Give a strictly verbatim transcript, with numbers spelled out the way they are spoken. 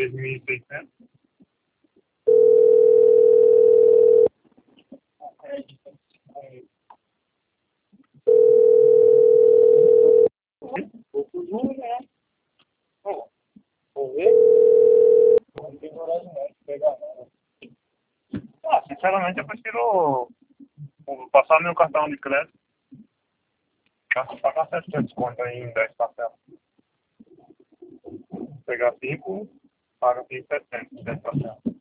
três mil e seiscentos. Pouco juro, né? Pô, vou ver. Não tem coragem não de pegar nada. Ah, sinceramente eu prefiro vou passar meu cartão de crédito. Pagar setecentos conto aí em dez parcelas. Pegar cinco, paga cinco, setecentos em dez parcelas.